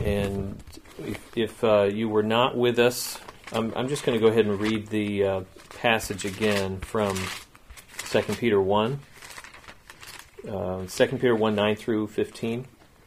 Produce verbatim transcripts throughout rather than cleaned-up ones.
And if, if uh, you were not with us, I'm, I'm just going to go ahead and read the uh, passage again from Second Peter one. Uh, Second Peter one, nine through fifteen.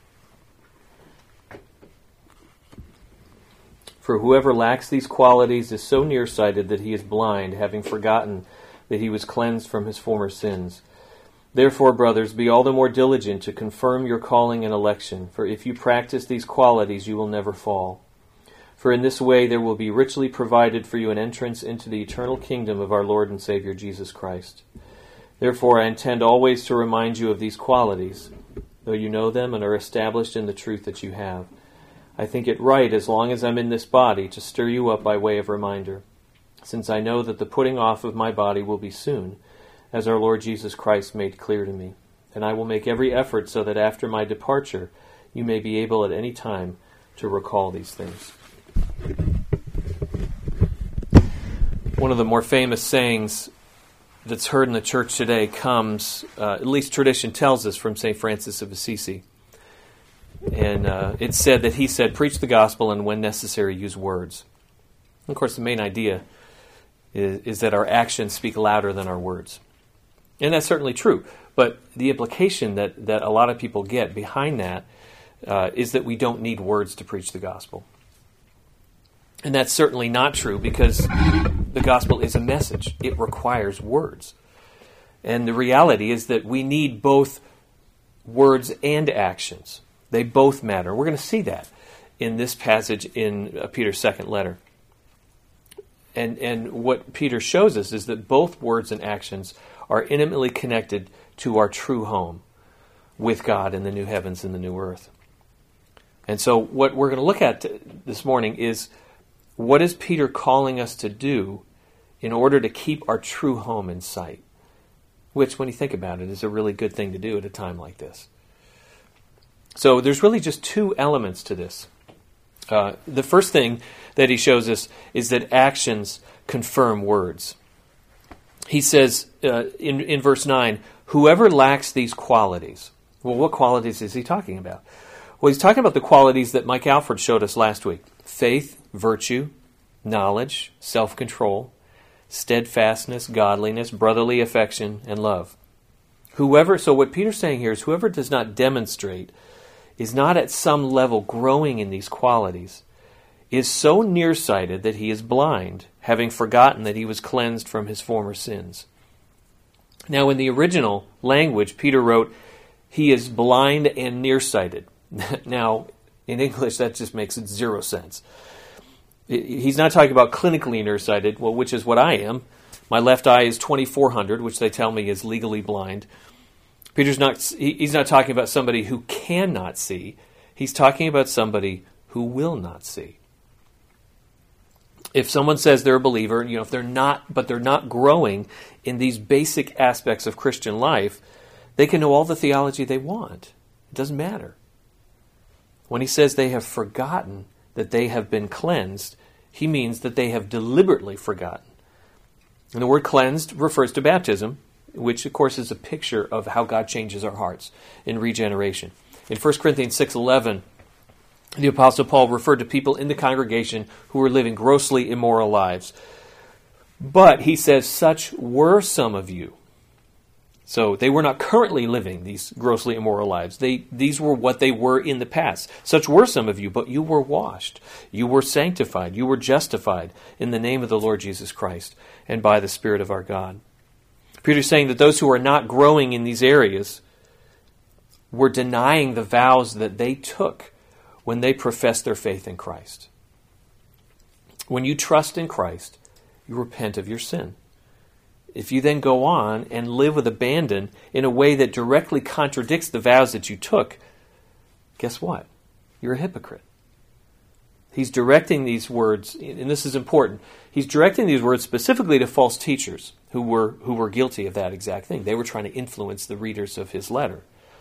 For whoever lacks these qualities is so nearsighted that he is blind, having forgotten that he was cleansed from his former sins. Therefore, brothers, be all the more diligent to confirm your calling and election, for if you practice these qualities, you will never fall. For in this way there will be richly provided for you an entrance into the eternal kingdom of our Lord and Savior Jesus Christ. Therefore, I intend always to remind you of these qualities, though you know them and are established in the truth that you have. I think it right, as long as I'm in this body, to stir you up by way of reminder, since I know that the putting off of my body will be soon, as our Lord Jesus Christ made clear to me. And I will make every effort so that after my departure you may be able at any time to recall these things. One of the more famous sayings that's heard in the church today comes, uh, at least tradition tells us, from Saint Francis of Assisi. And uh, it's said that he said, preach the gospel and when necessary use words. And of course, the main idea is, is that our actions speak louder than our words. And that's certainly true. But the implication that, that a lot of people get behind that uh, is that we don't need words to preach the gospel. And that's certainly not true, because the gospel is a message. It requires words. And the reality is that we need both words and actions. They both matter. We're going to see that in this passage in uh, Peter's second letter. And and what Peter shows us is that both words and actions are intimately connected to our true home with God in the new heavens and the new earth. And so what we're going to look at t- this morning is, what is Peter calling us to do in order to keep our true home in sight? Which, when you think about it, is a really good thing to do at a time like this. So there's really just two elements to this. Uh, the first thing that he shows us is that actions confirm words. He says uh, in, in verse nine, whoever lacks these qualities. Well, what qualities is he talking about? Well, he's talking about the qualities that Mike Alford showed us last week. Faith, virtue, knowledge, self-control, steadfastness, godliness, brotherly affection, and love. Whoever, so what Peter's saying here is whoever does not demonstrate, is not at some level growing in these qualities, is so nearsighted that he is blind, having forgotten that he was cleansed from his former sins. Now, in the original language, Peter wrote, he is blind and nearsighted. Now, in English, that just makes it zero sense. He's not talking about clinically nearsighted, well, which is what I am. My left eye is twenty-four hundred, which they tell me is legally blind. Peter's not, he's not talking about somebody who cannot see. He's talking about somebody who will not see. If someone says they're a believer, you know, if they're not, but they're not growing in these basic aspects of Christian life, they can know all the theology they want. It doesn't matter. When he says they have forgotten that they have been cleansed, he means that they have deliberately forgotten. And the word cleansed refers to baptism, which, of course, is a picture of how God changes our hearts in regeneration. In First Corinthians six eleven, the Apostle Paul referred to people in the congregation who were living grossly immoral lives. But, he says, such were some of you. So, they were not currently living these grossly immoral lives. They, these were what they were in the past. Such were some of you, but you were washed. You were sanctified. You were justified in the name of the Lord Jesus Christ and by the Spirit of our God. Peter's saying that those who are not growing in these areas were denying the vows that they took when they professed their faith in Christ. When you trust in Christ, you repent of your sin. If you then go on and live with abandon in a way that directly contradicts the vows that you took, guess what? You're a hypocrite. He's directing these words, and this is important, he's directing these words specifically to false teachers who were who were guilty of that exact thing. They were trying to influence the readers of his letter.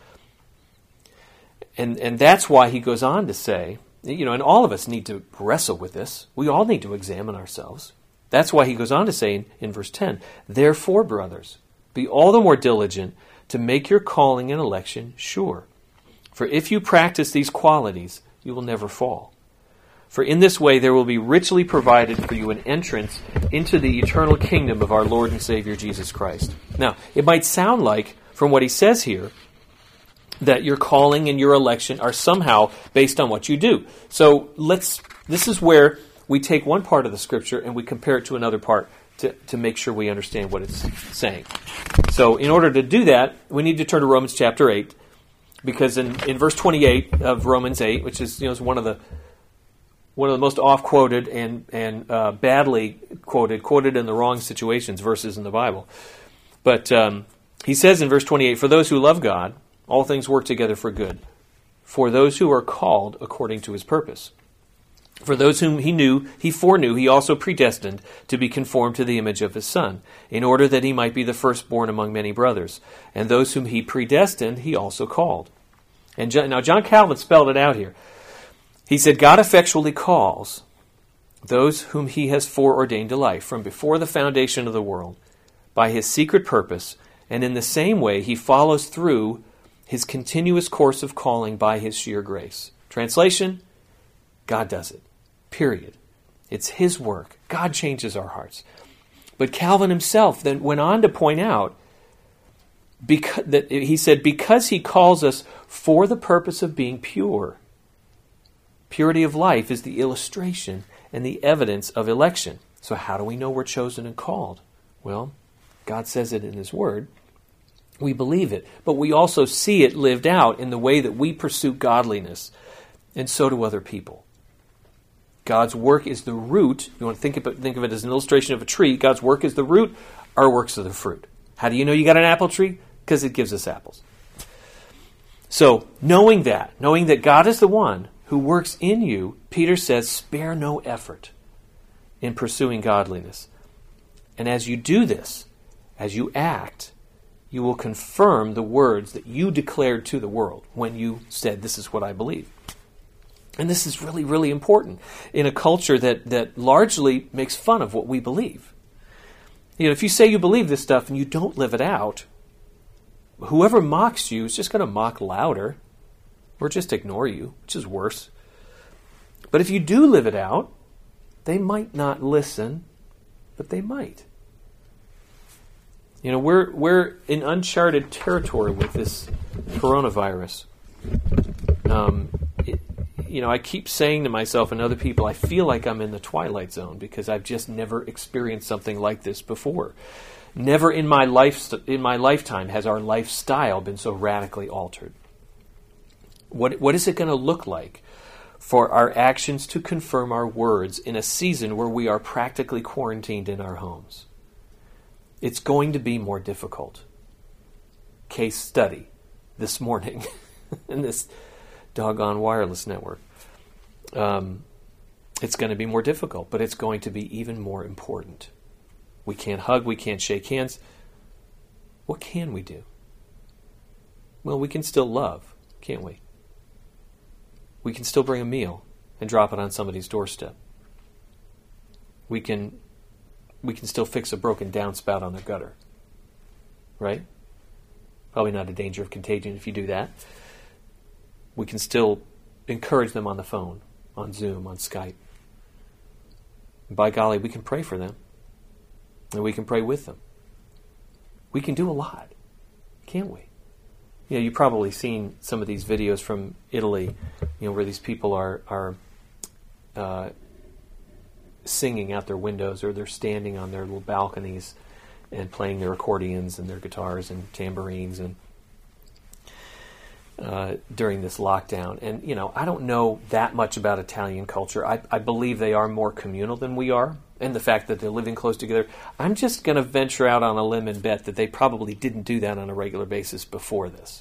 And and that's why he goes on to say, you know, and all of us need to wrestle with this. We all need to examine ourselves. That's why he goes on to say in, in verse ten, therefore, brothers, be all the more diligent to make your calling and election sure. For if you practice these qualities, You will never fall. For in this way there will be richly provided for you an entrance into the eternal kingdom of our Lord and Savior Jesus Christ. Now, it might sound like, from what he says here, that your calling and your election are somehow based on what you do. So let's. This is where we take one part of the Scripture and we compare it to another part to, to make sure we understand what it's saying. So in order to do that, we need to turn to Romans chapter eight, because in, in verse twenty-eight of Romans eight, which is, you know, is one of the one of the most oft-quoted and, and uh, badly quoted, quoted in the wrong situations, verses in the Bible. But um, he says in verse twenty-eight, "For those who love God, all things work together for good, for those who are called according to his purpose. For those whom he knew, he foreknew, he also predestined to be conformed to the image of his Son, in order that he might be the firstborn among many brothers. And those whom he predestined, he also called." And John, now John Calvin spelled it out here. He said, "God effectually calls those whom he has foreordained to life from before the foundation of the world by his secret purpose, and in the same way he follows through his continuous course of calling by his sheer grace." Translation, God does it. Period. It's his work. God changes our hearts. But Calvin himself then went on to point out because, that he said, because he calls us for the purpose of being pure. Purity of life is the illustration and the evidence of election. So how do we know we're chosen and called? Well, God says it in his word. We believe it, but we also see it lived out in the way that we pursue godliness, and so do other people. God's work is the root. You want to think of it, think of it as an illustration of a tree. God's work is the root. Our works are the fruit. How do you know you got an apple tree? Because it gives us apples. So, knowing that, knowing that God is the one who works in you, Peter says, spare no effort in pursuing godliness. And as you do this, as you act, you will confirm the words that you declared to the world when you said, "This is what I believe." And this is really, really important in a culture that, that largely makes fun of what we believe. You know, if you say you believe this stuff and you don't live it out, whoever mocks you is just going to mock louder or just ignore you, which is worse. But if you do live it out, they might not listen, but they might. You know, we're we're in uncharted territory with this coronavirus. Um, it, you know, I keep saying to myself and other people, I feel like I'm in the twilight zone because I've just never experienced something like this before. Never in my life in my lifetime has our lifestyle been so radically altered. What what is it going to look like for our actions to confirm our words in a season where we are practically quarantined in our homes? It's going to be more difficult. Case study this morning in this doggone wireless network. Um, it's going to be more difficult, but it's going to be even more important. We can't hug, we can't shake hands. What can we do? Well, we can still love, can't we? We can still bring a meal and drop it on somebody's doorstep. We can we can still fix a broken downspout on their gutter. Right? Probably not a danger of contagion if you do that. We can still encourage them on the phone, on Zoom, on Skype. And by golly, we can pray for them. And we can pray with them. We can do a lot, can't we? You know, you've probably seen some of these videos from Italy, you know, where these people are are uh, singing out their windows, or they're standing on their little balconies and playing their accordions and their guitars and tambourines and uh, during this lockdown. And, you know, I don't know that much about Italian culture. I, I believe they are more communal than we are, and the fact that they're living close together. I'm just going to venture out on a limb and bet that they probably didn't do that on a regular basis before this.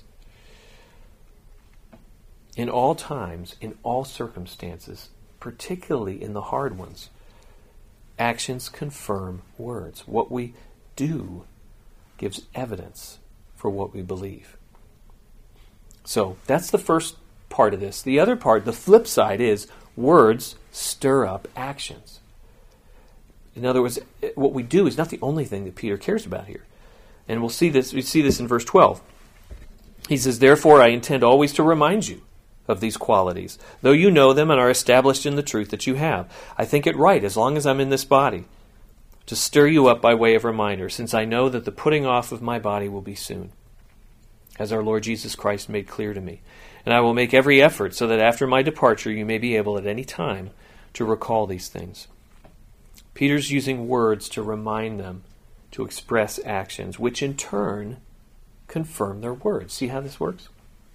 In all times, in all circumstances, particularly in the hard ones, actions confirm words. What we do gives evidence for what we believe. So that's the first part of this. The other part, the flip side, is words stir up actions. In other words, what we do is not the only thing that Peter cares about here. And we'll see this, we see this in verse twelve. He says, "Therefore I intend always to remind you." of these qualities, though you know them and are established in the truth that you have. I think it right, as long as I'm in this body, to stir you up by way of reminder, since I know that the putting off of my body will be soon, as our Lord Jesus Christ made clear to me. And I will make every effort so that after my departure you may be able at any time to recall these things. Peter's using words to remind them, to express actions, which in turn confirm their words. See how this works?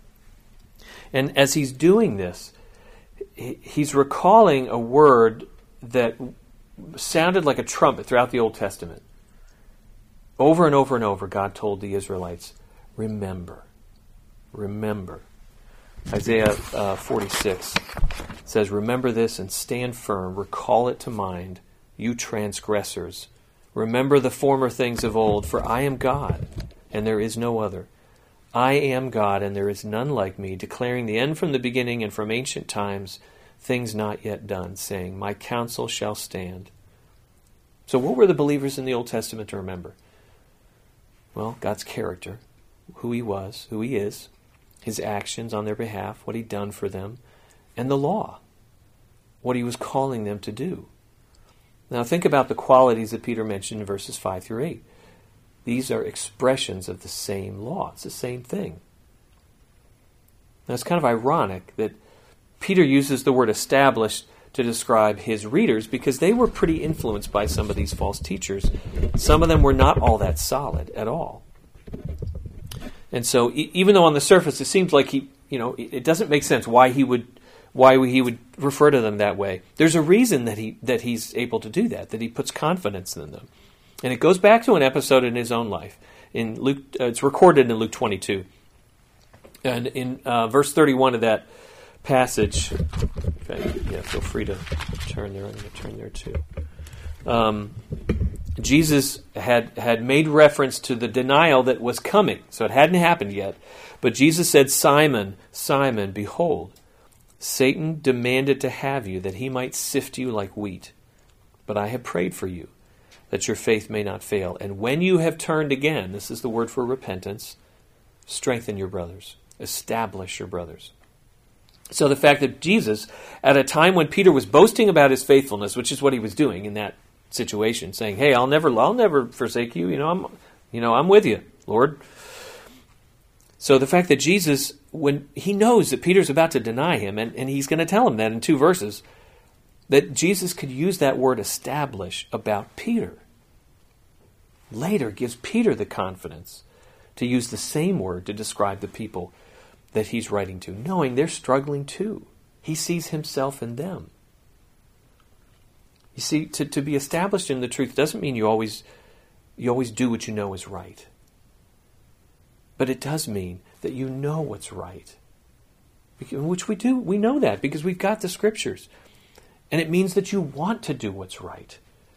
And as he's doing this, he's recalling a word that sounded like a trumpet throughout the Old Testament. Over and over and over, God told the Israelites, remember, remember. Isaiah uh, forty-six says, remember this and stand firm, recall it to mind, you transgressors. Remember the former things of old, for I am God, and there is no other. I am God, and there is none like me, declaring the end from the beginning and from ancient times, things not yet done, saying, my counsel shall stand. So what were the believers in the Old Testament to remember? Well, God's character, who he was, who he is, his actions on their behalf, what he'd done for them, and the law, what he was calling them to do. Now think about the qualities that Peter mentioned in verses five through eight. These are expressions of the same law. It's the same thing. Now it's kind of ironic that Peter uses the word established to describe his readers because they were pretty influenced by some of these false teachers. Some of them were not all that solid at all. And so e- even though on the surface it seems like he, you know, it, it doesn't make sense why he would why he would refer to them that way. There's a reason that he that he's able to do that, that he puts confidence in them. And it goes back to an episode in his own life. In Luke, uh, it's recorded in Luke twenty-two. And in uh, verse thirty-one of that passage, okay, yeah, feel free to turn there. I'm going to turn there too. Um, Jesus had, had made reference to the denial that was coming. So it hadn't happened yet. But Jesus said, Simon, Simon, behold, Satan demanded to have you that he might sift you like wheat. But I have prayed for you, that your faith may not fail. And when you have turned again, this is the word for repentance, strengthen your brothers, establish your brothers. So the fact that Jesus, at a time when Peter was boasting about his faithfulness, which is what he was doing in that situation, saying, "Hey, I'll never, I'll never forsake you. You know, I'm, you know, I'm with you, Lord." So the fact that Jesus, when he knows that Peter's about to deny him, and, and he's going to tell him that in two verses, that Jesus could use that word "establish" about Peter. Later gives Peter the confidence to use the same word to describe the people that he's writing to, knowing they're struggling too. He sees himself in them. You see, to, to be established in the truth doesn't mean you always you always do what you know is right. But it does mean that you know what's right. Which we do. We know that because we've got the Scriptures. And it means that you want to do what's right.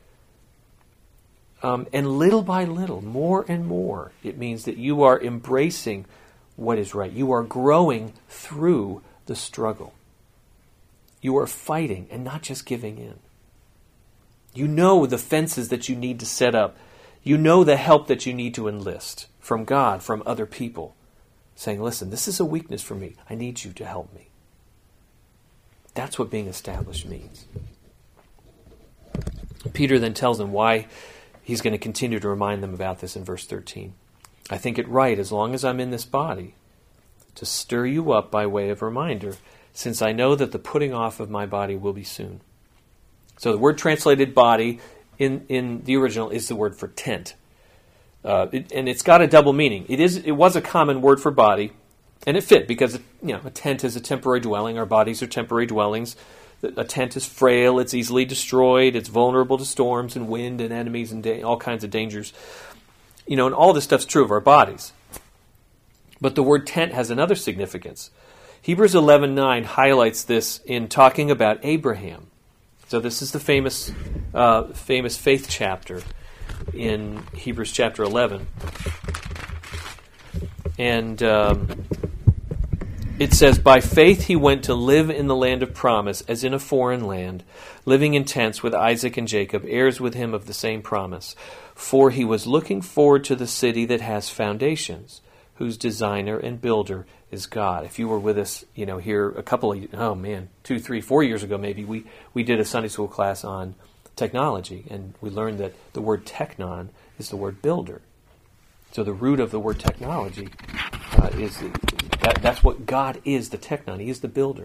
Um, and little by little, more and more, it means that you are embracing what is right. You are growing through the struggle. You are fighting and not just giving in. You know the fences that you need to set up. You know the help that you need to enlist from God, from other people, saying, "Listen, this is a weakness for me. I need you to help me." That's what being established means. Peter then tells them why he's going to continue to remind them about this in verse thirteen. I think it right, as long as I'm in this body, to stir you up by way of reminder, since I know that the putting off of my body will be soon. So the word translated body in, in the original is the word for tent. Uh, it, and it's got a double meaning. It is it was a common word for body, and it fit because you know a tent is a temporary dwelling. Our bodies are temporary dwellings. A tent is frail. It's easily destroyed. It's vulnerable to storms and wind and enemies and da- all kinds of dangers. You know, and all this stuff's true of our bodies. But the word tent has another significance. Hebrews eleven nine highlights this in talking about Abraham. So this is the famous, uh, famous faith chapter in Hebrews chapter eleven. And um, it says, "By faith he went to live in the land of promise, as in a foreign land, living in tents with Isaac and Jacob, heirs with him of the same promise. For he was looking forward to the city that has foundations, whose designer and builder is God. If you were with us, you know, here a couple of, oh man, two, three, four years ago maybe, we, we did a Sunday school class on technology, and we learned that the word technon is the word builder. So the root of the word technology uh, is, that, that's what God is, the technon. He is the builder.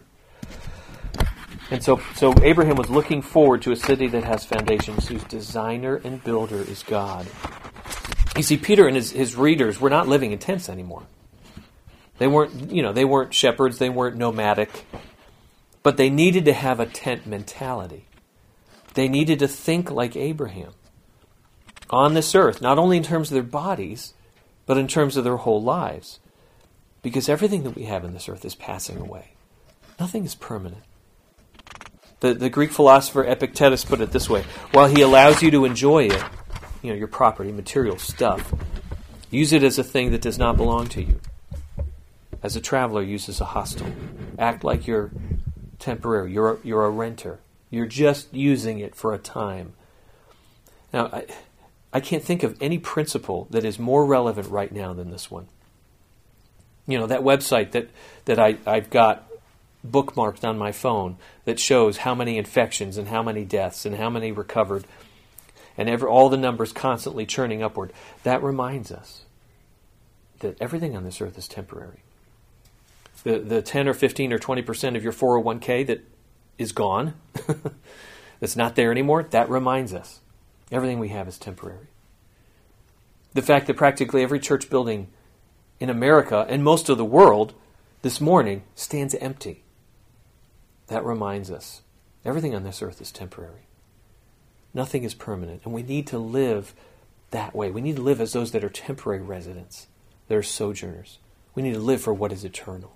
And so, so Abraham was looking forward to a city that has foundations, whose designer and builder is God. You see, Peter and his, his readers were not living in tents anymore. They weren't, you know, they weren't shepherds, they weren't nomadic, but they needed to have a tent mentality. They needed to think like Abraham on this earth, not only in terms of their bodies, but in terms of their whole lives. Because everything that we have in this earth is passing away. Nothing is permanent. The, the Greek philosopher Epictetus put it this way: while he allows you to enjoy it, you know, your property, material stuff, use it as a thing that does not belong to you. As a traveler uses a hostel. Act like you're temporary. You're a, you're a renter. You're just using it for a time. Now, I, I can't think of any principle that is more relevant right now than this one. You know, that website that, that I, I've got bookmarked on my phone that shows how many infections and how many deaths and how many recovered, and ever, all the numbers constantly churning upward, that reminds us that everything on this earth is temporary. The the ten or fifteen or twenty percent of your four oh one k that is gone, that's not there anymore, that reminds us everything we have is temporary. The fact that practically every church building in America and most of the world this morning stands empty, that reminds us everything on this earth is temporary. Nothing is permanent, and we need to live that way. We need to live as those that are temporary residents, that are sojourners. We need to live for what is eternal.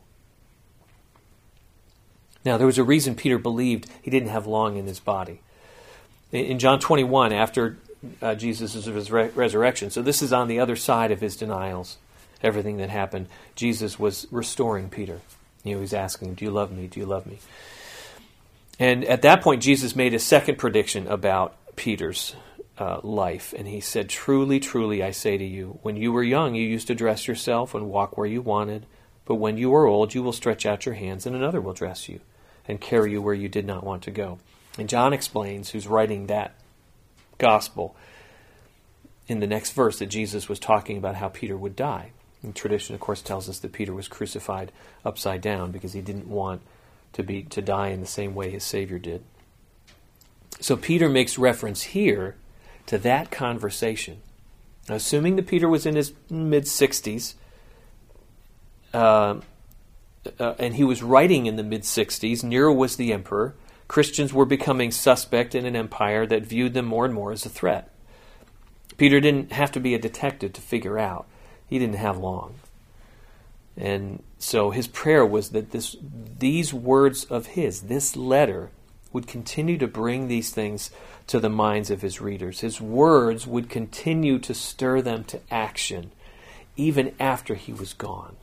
Now, there was a reason Peter believed he didn't have long in his body. In John twenty-one, after uh, Jesus' res- resurrection, so this is on the other side of his denials, everything that happened, Jesus was restoring Peter. You know, he's asking, do you love me? Do you love me? And at that point, Jesus made a second prediction about Peter's uh, life. And he said, truly, truly, I say to you, when you were young, you used to dress yourself and walk where you wanted. But when you are old, you will stretch out your hands and another will dress you and carry you where you did not want to go. And John explains, who's writing that gospel, in the next verse that Jesus was talking about how Peter would die. And tradition, of course, tells us that Peter was crucified upside down because he didn't want to be to die in the same way his Savior did. So Peter makes reference here to that conversation. Now, assuming that Peter was in his mid-sixties, uh, uh, and he was writing in the mid-sixties, Nero was the emperor, Christians were becoming suspect in an empire that viewed them more and more as a threat. Peter didn't have to be a detective to figure out. He didn't have long. And so his prayer was that this, these words of his, this letter, would continue to bring these things to the minds of his readers. His words would continue to stir them to action, even after he was gone.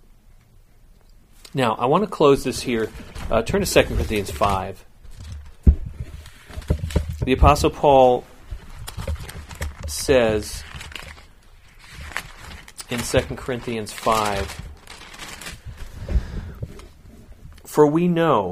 Now, I want to close this here. Uh, turn to Second Corinthians five. The Apostle Paul says in Second Corinthians five, for we know,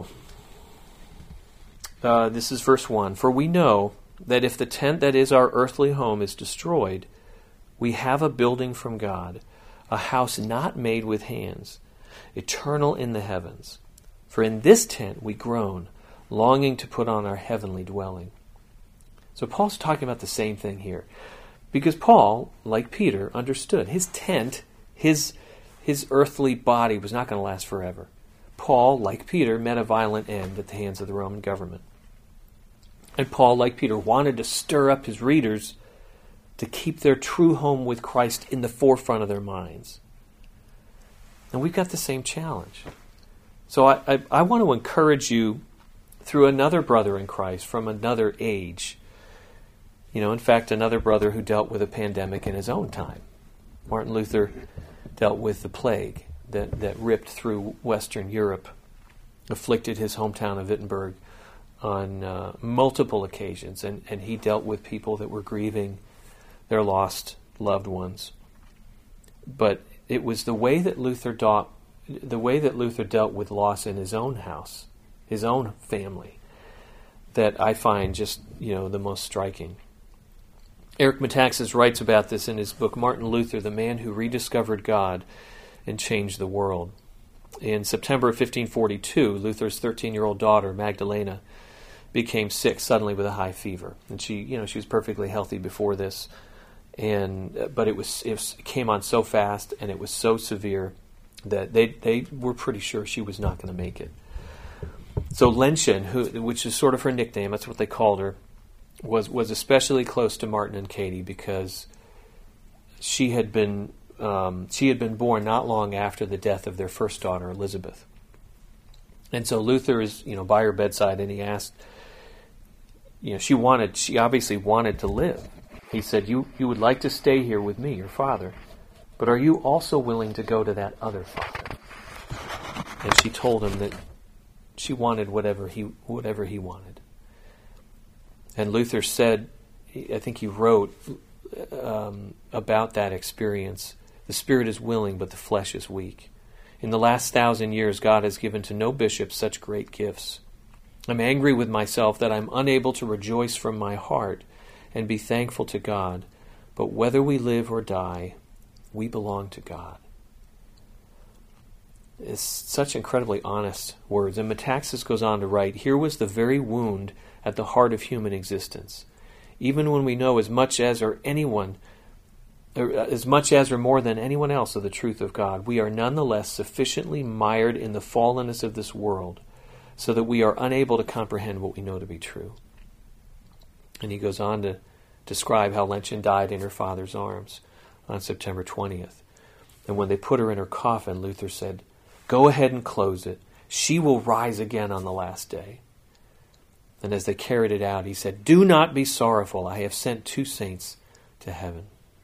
uh, this is verse one, for we know that if the tent that is our earthly home is destroyed, we have a building from God, a house not made with hands, eternal in the heavens. For in this tent we groan, longing to put on our heavenly dwelling. So Paul's talking about the same thing here. Because Paul, like Peter, understood his tent, his, his earthly body was not going to last forever. Paul, like Peter, met a violent end at the hands of the Roman government. And Paul, like Peter, wanted to stir up his readers to keep their true home with Christ in the forefront of their minds. And we've got the same challenge. So I, I, I want to encourage you through another brother in Christ from another age. You know, in fact, another brother who dealt with a pandemic in his own time. Martin Luther dealt with the plague that, that ripped through Western Europe, afflicted his hometown of Wittenberg on uh, multiple occasions, and, and he dealt with people that were grieving their lost loved ones. But it was the way that Luther dealt, the way that Luther dealt with loss in his own house, his own family, that I find just, you know, the most striking. Eric Metaxas writes about this in his book, Martin Luther, the Man Who Rediscovered God and Changed the World. In September of fifteen forty-two, Luther's thirteen-year-old daughter, Magdalena, became sick suddenly with a high fever. And she, you know, she was perfectly healthy before this, and but it was it was, came on so fast and it was so severe that they they were pretty sure she was not going to make it. So Lenchen, who which is sort of her nickname, that's what they called her, was was especially close to Martin and Katie because she had been um, she had been born not long after the death of their first daughter, Elizabeth. And so Luther is, you know, by her bedside, and he asked, you know, she wanted, she obviously wanted to live. He said, you, you would like to stay here with me, your father, but are you also willing to go to that other father? And she told him that she wanted whatever he, whatever he wanted. And Luther said, I think he wrote um, about that experience, the spirit is willing, but the flesh is weak. In the last thousand years, God has given to no bishop such great gifts. I'm angry with myself that I'm unable to rejoice from my heart and be thankful to God. But whether we live or die, we belong to God. It's such incredibly honest words. And Metaxas goes on to write, here was the very wound at the heart of human existence. Even when we know as much as or anyone as much as or more than anyone else of the truth of God, we are nonetheless sufficiently mired in the fallenness of this world so that we are unable to comprehend what we know to be true. And he goes on to describe how Lenchen died in her father's arms on September twentieth. And when they put her in her coffin, Luther said, go ahead and close it. She will rise again on the last day. And as they carried it out, he said, do not be sorrowful. I have sent two saints to heaven.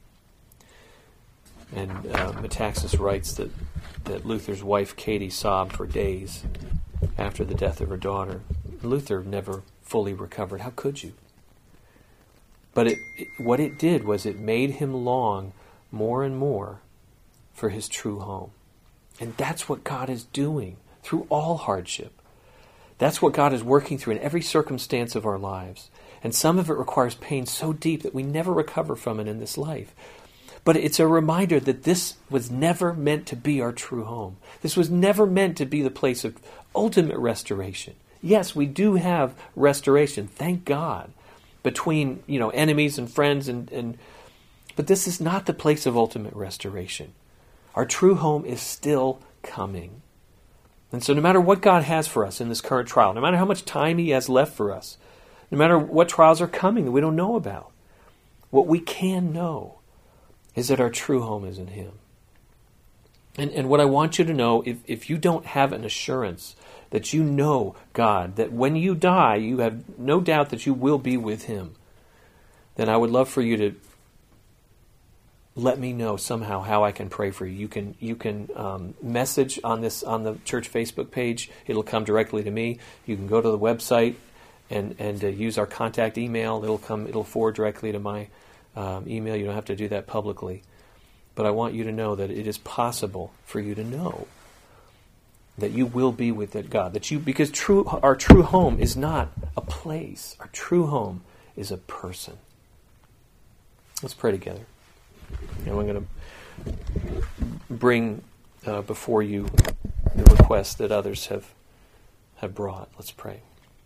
And uh, Metaxas writes that, that Luther's wife, Katie, sobbed for days after the death of her daughter. Luther never fully recovered. How could you? But it, it, what it did was it made him long more and more for his true home. And that's what God is doing through all hardship. That's what God is working through in every circumstance of our lives. And some of it requires pain so deep that we never recover from it in this life. But it's a reminder that this was never meant to be our true home. This was never meant to be the place of ultimate restoration. Yes, we do have restoration, thank God, between, you know, enemies and friends, and, and but this is not the place of ultimate restoration. Our true home is still coming. And so no matter what God has for us in this current trial, no matter how much time He has left for us, no matter what trials are coming that we don't know about, what we can know is that our true home is in Him. And and what I want you to know, if, if you don't have an assurance that you know God, that when you die, you have no doubt that you will be with Him, then I would love for you to let me know somehow how I can pray for you. You can you can um, message on this on the church Facebook page. It'll come directly to me. You can go to the website and and uh, use our contact email. It'll come. It'll forward directly to my Um, email. You don't have to do that publicly. But I want you to know that it is possible for you to know that you will be with that God. That you, because true, our true home is not a place. Our true home is a person. Let's pray together. And I'm going to bring uh, before you the requests that others have have brought. Let's pray.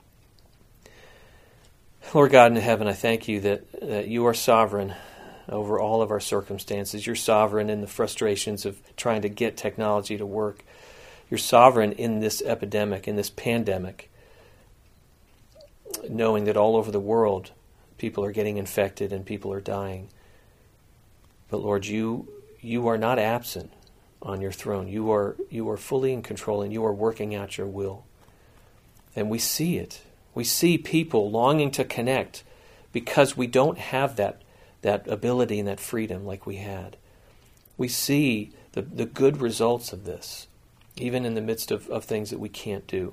Lord God in heaven, I thank you that, that you are sovereign over all of our circumstances. You're sovereign in the frustrations of trying to get technology to work. You're sovereign in this epidemic, in this pandemic, knowing that all over the world people are getting infected and people are dying. But Lord, you you are not absent on your throne. You are you are fully in control, and you are working out your will. And we see it. We see people longing to connect because we don't have that that ability and that freedom like we had. We see the, the good results of this, even in the midst of, of things that we can't do.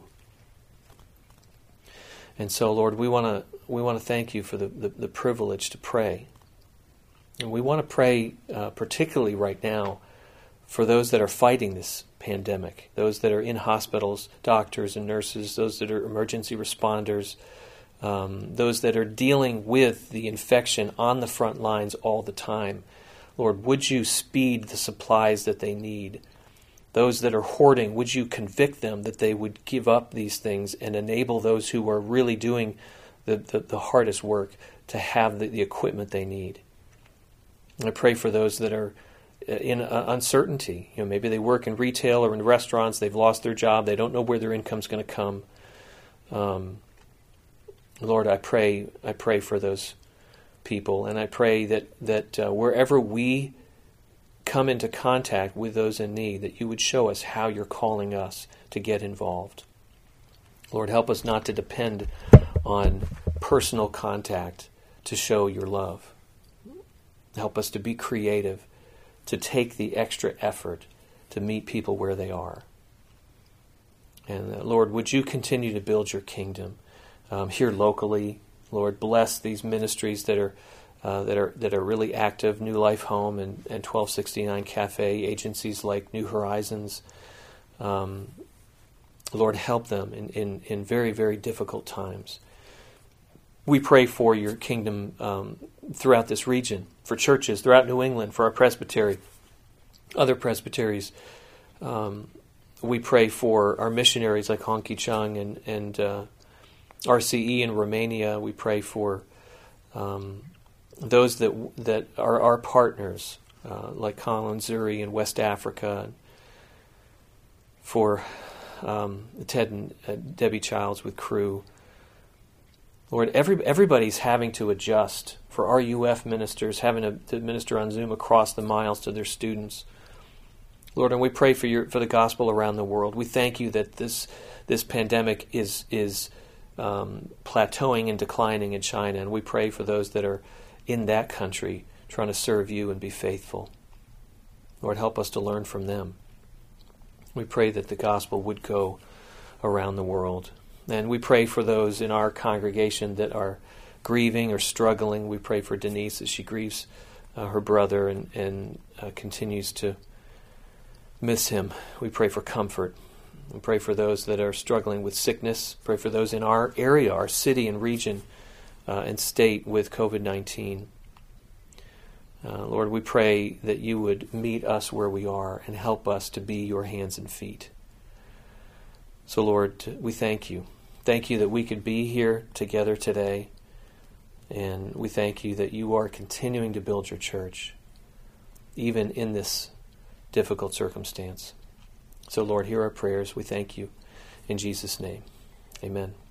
And so, Lord, we want to we want to thank you for the, the, the privilege to pray. And we want to pray uh, particularly right now for those that are fighting this pandemic, those that are in hospitals, doctors and nurses, those that are emergency responders, um, those that are dealing with the infection on the front lines all the time. Lord, would you speed the supplies that they need? Those that are hoarding, would you convict them that they would give up these things and enable those who are really doing the, the, the hardest work to have the, the equipment they need? And I pray for those that are in uh, uncertainty. You know, maybe they work in retail or in restaurants, they've lost their job, they don't know where their income's going to come. Um, Lord, I pray I pray for those people, and I pray that, that uh, wherever we come into contact with those in need, that you would show us how you're calling us to get involved. Lord, help us not to depend on personal contact to show your love. Help us to be creative, to take the extra effort to meet people where they are. And uh, Lord, would you continue to build your kingdom um, here locally? Lord, bless these ministries that are uh, that are that are really active, New Life Home and, and twelve sixty-nine Cafe, agencies like New Horizons. Um, Lord, help them in, in, in very, very difficult times. We pray for your kingdom um, throughout this region, for churches throughout New England, for our presbytery, other presbyteries. Um, we pray for our missionaries like Hong Ki Chung and, and uh, R C E in Romania. We pray for um, those that that are our partners, uh, like Colin Zuri in West Africa, for um, Ted and uh, Debbie Childs with Crew. Lord, every, everybody's having to adjust. For our U F ministers, having to, to minister on Zoom across the miles to their students. Lord, and we pray for your for the gospel around the world. We thank you that this this pandemic is is um, plateauing and declining in China, and we pray for those that are in that country trying to serve you and be faithful. Lord, help us to learn from them. We pray that the gospel would go around the world. And we pray for those in our congregation that are grieving or struggling. We pray for Denise as she grieves uh, her brother and, and uh, continues to miss him. We pray for comfort. We pray for those that are struggling with sickness. Pray for those in our area, our city and region uh, and state with covid nineteen. Uh, Lord, we pray that you would meet us where we are and help us to be your hands and feet. So, Lord, we thank you. Thank you that we could be here together today. And we thank you that you are continuing to build your church, even in this difficult circumstance. So, Lord, hear our prayers. We thank you. In Jesus' name, amen.